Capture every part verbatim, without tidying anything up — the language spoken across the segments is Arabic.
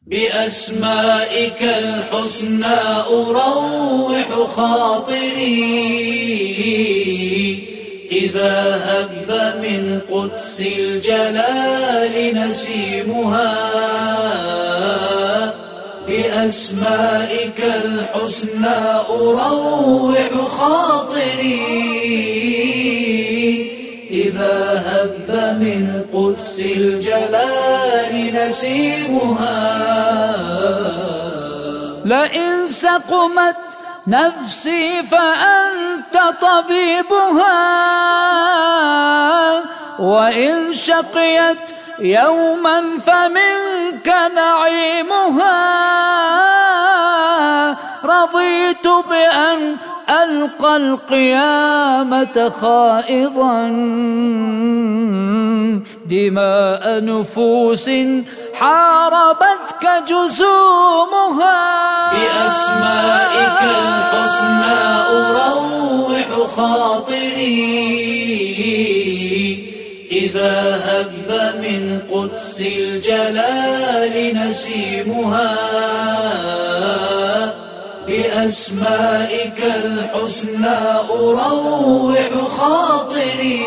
بأسمائك الحسنى أروح خاطري إذا هب من قدس الجلال نسيمها. بأسمائك الحسنى أروح خاطري إذا هب من قدس الجلال نسيمها. لئن سقمت نفسي فأنت طبيبها، وإن شقيت يوما فمنك نعيمها. رضيت بأن ألقى القيامة خائضا دماء نفوس حاربتك جسومها. بأسمائك الحسنى أروح خاطري إذا هب من قدس الجلال نسيمها. بأسمائك الحسنى أروح خاطري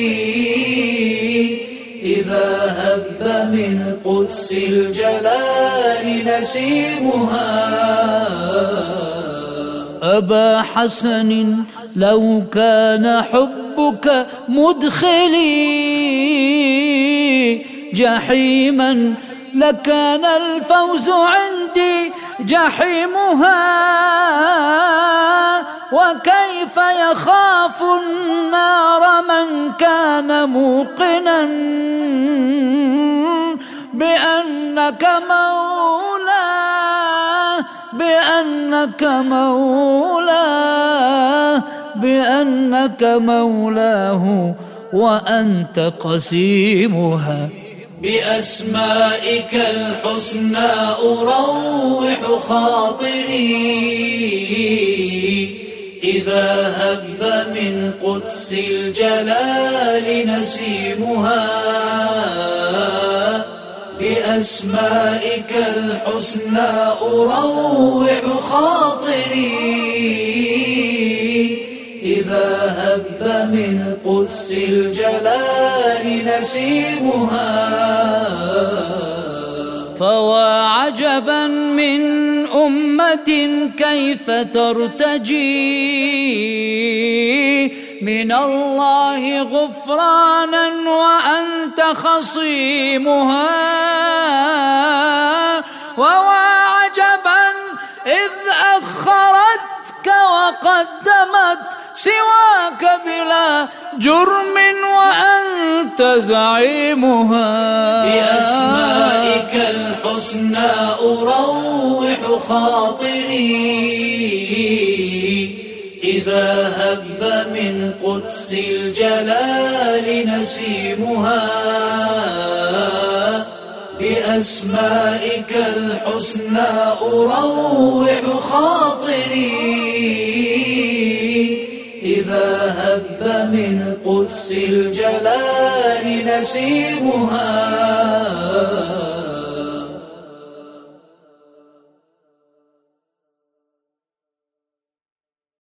إذا هب من قدس الجلال نسيمها. أبا حسن لو كان حبك مدخلي جحيما لكان الفوز عندي جحيمها. وكيف يخاف النار من كان موقنا بأنك مولاه بأنك مولاه بأنك مولاه وأنت قسيمها. بأسمائك الحسنى أروح خاطري إذا هب من قدس الجلال نسيمها. بأسمائك الحسنى أروح خاطري إذا هب من قدس الجلال نسيمها. فوا عجبا من أمة كيف ترتجي من الله غفرانا وأنت خصيمها. ووا عجبا إذ أخرتك وقدمت سواك بلا جرم وأنت زعيمها. بأسمائك الحسنى أروح خاطري إذا هب من قدس الجلال نسيمها. بأسمائك الحسنى أروح خاطري إذا هب من قدس الجلال نسيمها.